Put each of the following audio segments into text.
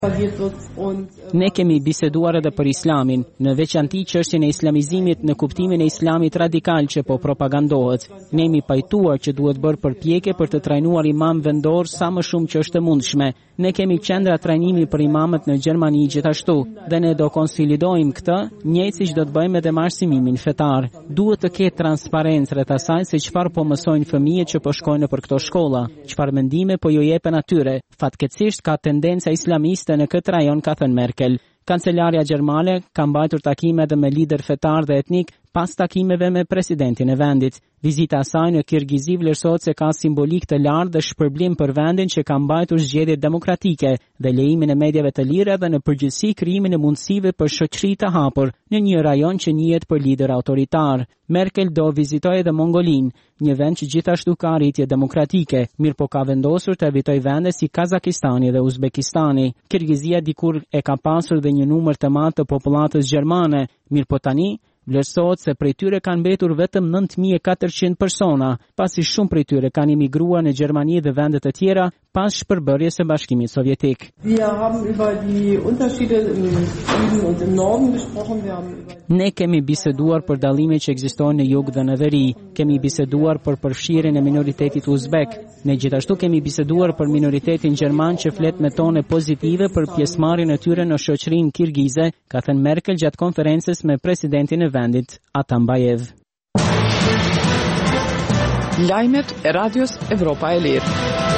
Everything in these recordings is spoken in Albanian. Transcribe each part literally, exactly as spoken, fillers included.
Ne kemi biseduar edhe për islamin, në veçanti çështjen e islamizimit në kuptimin e islamit radikal që po propagandohet. Ne jemi pajtuar që duhet bërë përpjekje për të trajnuar imam vendor sa më shumë që është e mundshme. Ne kemi qendra trajnimi për imamët në Gjermani gjithashtu, dhe ne do konsolidojmë këtë, njëjtë siç do të bëjmë edhe me arsimimin fetar. Duhet të ketë transparencë rreth asaj se çfarë po mësojnë fëmijët që po shkojnë nëpër këto shkolla, çfarë mendime po ju jepen atyre. Fatkeqësisht ka tendenca islamiste në këtë rajon, ka thënë Merkel. Kancelarja gjermane ka mbajtur takime edhe me lider fetar dhe etnik pas takimeve me presidentin e vendit. Vizita e saj në Kirgizi vlerësohet se ka simbolik të lartë dhe shpërblim për vendin që ka mbajtur zgjedhje demokratike dhe lejimin e mediave të lira dhe në përgjithësi krijimin e mundësive për shoqëri të hapur në një rajon që njihet për lider autoritar. Merkel do vizitojë edhe Mongolinë, një vend që gjithashtu ka arritje demokratike, mirë po ka vendosur të evitojë vende si Kazakistani dhe Uzbekistani. Kirgizia dikur e ka pasur dhe një numër të madh të popullatës gjermane, mirë po tani vlerësohet se prej tyre kanë mbetur vetëm nëntë mijë e katërqind persona, pasi shumë prej tyre kanë imigruar në Gjermani dhe vende të tjera pas shpërbërjes së Bashkimit Sovjetik. Ne kemi biseduar për dallimet që ekzistojnë në jug dhe në veri, kemi biseduar për përfshirjen e minoritetit uzbek, ne gjithashtu kemi biseduar për minoritetin gjerman që flet me tone pozitive për pjesëmarrjen e tyre në shoqërinë kirgize, ka thënë Merkel gjatë konferencës me presidentin e vendit, Atambayev. Lajmet e Radios Evropa e Lirë.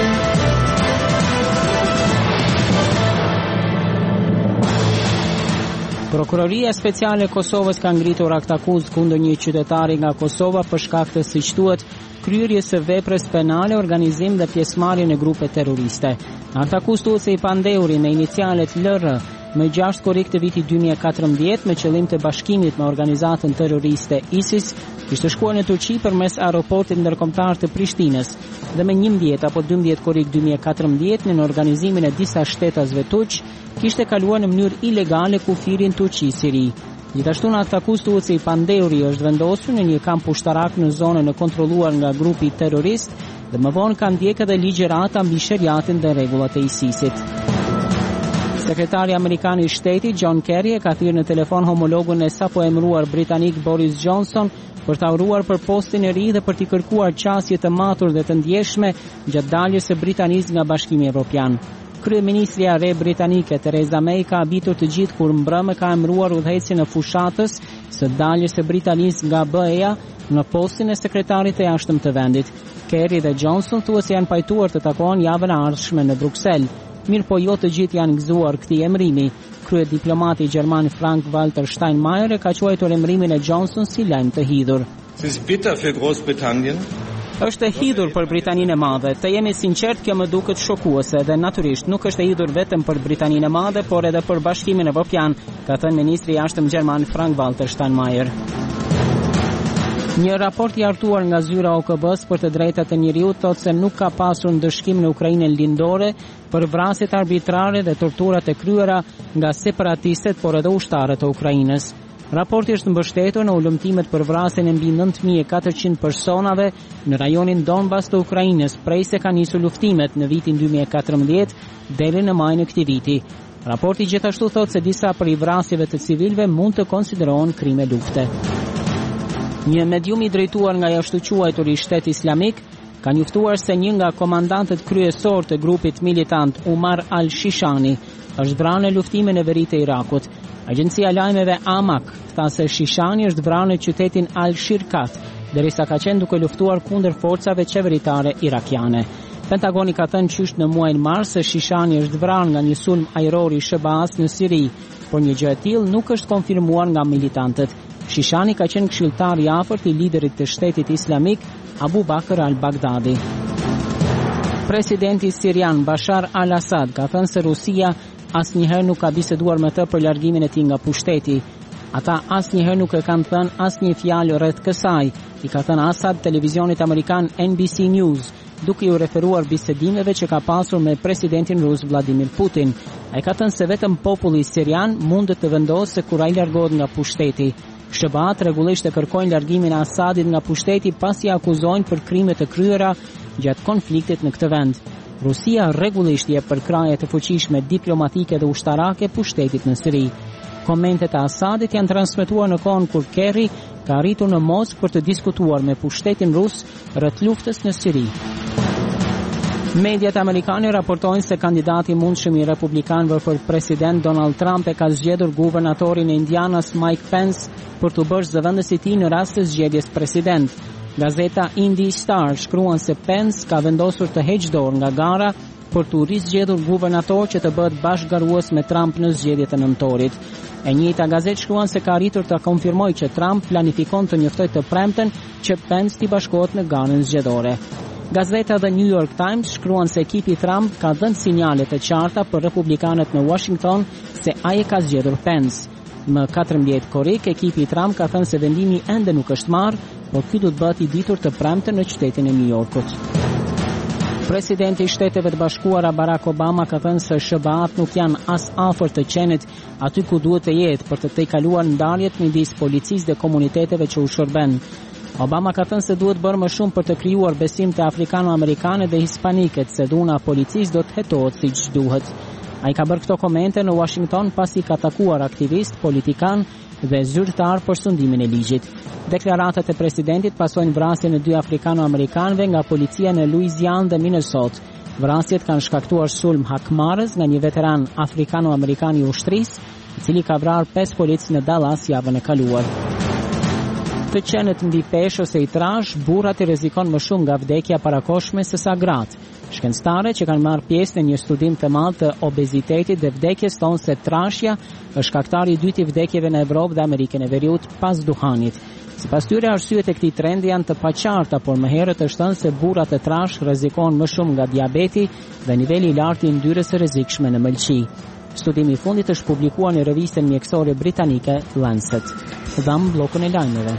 Prokuroria Speciale e Kosovës ka ngritur akt akuzë kundër një qytetari nga Kosova për shkak të, siç thuhet, kryerjes së veprës penale, organizim dhe pjesëmarrje në grupe terroriste. Akt akuzë thuhet se i pandeuri me inicialet L R më gjashtë korrik të vitit dy mijë e katërmbëdhjetë me qëllim të bashkimit me organizatën terroriste ISIS, kishte shkuar në Turqi përmes aeroportit ndërkombëtar të Prishtinës dhe me njëmbëdhjetë apo dymbëdhjetë korrik dy mijë e katërmbëdhjetë në organizimin e disa shtetasve turq, kishte kaluar në mënyrë ilegale kufirin Turqi-Siri. Gjithashtu në akt akuzë thuhet se i pandeuri është vendosur në një kamp ushtarak në zonën e kontrolluar nga grupi terrorist dhe më vonë ka ndjekë edhe ligjërata mbi sheriatin dhe rregullat e ISIS-it. Sekretari Amerikan i Shtetit John Kerry e ka thirrë në telefon homologun e sapo emëruar britanik Boris Johnson për ta uruar për postin e ri dhe për t'i kërkuar qasje të matur dhe të ndjeshme gjatë daljes së Britanisë nga Bashkimi Evropian. Kryeministria e re britanike Theresa May ka habitur të gjithë kur mbrëmë ka emëruar udhëheqësin e fushatës së daljes së Britanisë nga B E A në postin e sekretarit të jashtëm të vendit. Kerry dhe Johnson thuhet se janë pajtuar të takohen javën e ardhshme në Bruksel. Mirë po jo të gjithë janë gëzuar këtij emërimi. Krye diplomati gjerman Frank Walter Steinmeier e ka quajtur emërimin e Johnson si lajm të hidhur. Është e hidhur për Britaninë e Madhe. Të jemi sinqert, kjo më duket shokuese dhe natyrisht nuk është e hidhur vetëm për Britaninë e Madhe, por edhe për Bashkimin Evropian, ka thënë ministri i jashtëm gjerman Frank Walter Steinmeier. Një raport i hartuar nga zyra O K B-s për të drejtat e njeriut thotë se nuk ka pasur ndëshkim në Ukrainën lindore për vrasjet arbitrare dhe torturat e kryera nga separatistët, por edhe ushtarët e Ukrainës. Raporti është mbështetur në ulëmtimet për vrasjen e mbi nëntë mijë e katërqind personave në rajonin Donbas të Ukrainës prej se ka nisur luftimet në vitin dy mijë e katërmbëdhjetë deri në maj në këtij viti. Raporti gjithashtu thotë se disa prej vrasjeve të civilëve mund të konsiderohen krime lufte. Një medium i drejtuar nga jashtëquajturi i Shtetit Islamik ka njoftuar se një nga komandantët kryesor të grupit militant Umar al-Shishani është vrarë në luftimin e verit të Irakut. Agjencia lajmeve Amak tha se Shishani është vrarë në qytetin Al-Shirkat, derisa ka qenë duke luftuar kundër forcave qeveritare irakiane. Pentagoni ka thënë qysh në muajin mars se Shishani është vrarë nga një sulm ajror i Shebas në Siri, por një gjë e tillë nuk është konfirmuar nga militantët. Shishani ka qenë këshilltar i afërt i liderit të Shtetit Islamik Abu Bakr al-Baghdadi. Presidenti sirian Bashar al-Assad ka thënë se Rusia asnjëherë nuk ka biseduar me të për largimin e tij nga pushteti. Ata asnjëherë nuk e kanë thënë asnjë fjalë rreth kësaj, i ka thënë Assad televizionit amerikan N B C News, duke u referuar bisedimeve që ka pasur me presidentin rus Vladimir Putin. Ai ka thënë se vetëm populli sirian mund të vendosë se kur ai largohet nga pushteti. Shëbat rregullisht e kërkojnë largimin e Assadit nga pushteti pasi akuzojnë për krime të kryera gjatë konfliktit në këtë vend. Rusia rregullisht jep përkraje të fuqishme diplomatike dhe ushtarake pushtetit në Siri. Komentet e Asadit janë transmetuar në kohën kur Kerry ka arritur në Moskë për të diskutuar me pushtetin rus rreth luftës në Siri. Mediat amerikane raportojnë se kandidati i mundshëm i republikanëve për president Donald Trump e ka zgjedhur guvernatorin e Indianas Mike Pence për të bërë zëvendës i tij në rast të zgjedhjes president. Gazeta Indy Star shkruan se Pence ka vendosur të heqë dorë nga gara për të rizgjedhur guvernator që të bëhet bashkëgarues me Trump në zgjedhjet e nëntorit. E njëjta gazetë shkruan se ka arritur të konfirmojë që Trump planifikon të njoftojë të premten që Pence t'i bashkohet në garën zgjedhore. Gazeta The New York Times shkruan se ekipi Trump ka dhënë sinjale të qarta për republikanët në Washington se ai e ka zgjedhur Pence. Më katërmbëdhjetë korrik, ekipi Trump ka thënë se vendimi ende nuk është marrë, por ky do të bëhet i ditur të premten në qytetin e New Yorkut. Presidenti i Shteteve të Bashkuara Barack Obama ka thënë se S B A-t nuk janë as afër të qenit aty ku duhet të jetë për të tejkaluar ndarjet midis policisë dhe komuniteteve që u shërben. Obama ka thënë se duhet bërë më shumë për të krijuar besim të afrikano-amerikane dhe hispaniket se dhuna policisë do të hetohet siç duhet. Ai ka bërë këto komente në Washington pasi ka takuar aktivist, politikan dhe zyrtar për sundimin e ligjit. Deklaratat e presidentit pasojnë vrasjen e dy afrikano-amerikanëve nga policia në Louisiana dhe Minnesota. Vrasjet kanë shkaktuar sulm hakmarrës nga një veteran afrikano-amerikan i ushtrisë, i cili ka vrarë pesë policë në Dallas javën e kaluar. Të qenët mbi peshë ose i trash, burrat i rrezikon më shumë nga vdekja parakoshme se sa gratë. Shkencëtarët që kanë marrë pjesë në një studim të madh të obezitetit dhe vdekjes thonë se trashja është shkaktari i dytë i vdekjeve në Evropë dhe Amerikën e Veriut pas duhanit. Sipas tyre, arsyet e këtij trendi janë të paqarta, por më herët është thënë se burrat e trash rrezikojnë më shumë nga diabeti dhe niveli i lartë i yndyrës së rrezikshme në mëlçi. Studimi i fundit është publikuar në revistën mjekësore britanike Lancet. Dham bllokun e lajmeve.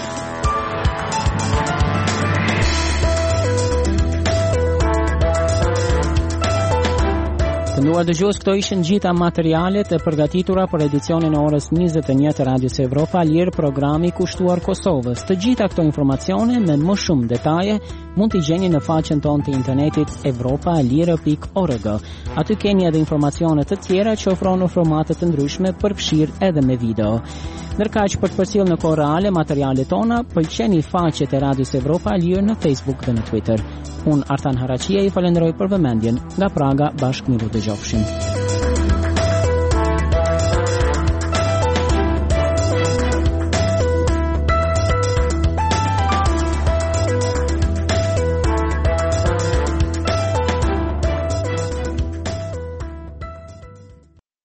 Të nduar dëgjues, këto ishin gjitha materialet e përgatitura për edicionin e orës njëzet e një të Radios Evropa Lirë, programi kushtuar Kosovës. Të gjitha këto informacione me më shumë detaje mund t'i gjeni në faqen tonë të internetit evropa lirë pikë org. Aty keni edhe informacione të tjera që ofron në formate të ndryshme, përfshirë edhe me video. Ndërkaq për të përcjellë në kohë reale materialet tona, pëlqeni faqet e Radios Evropa Lirë në Facebook dhe në Twitter. Unë Artan Haraqia i falenderoj për vëmendjen. Nga Praga, bashkë miru të gjofshin.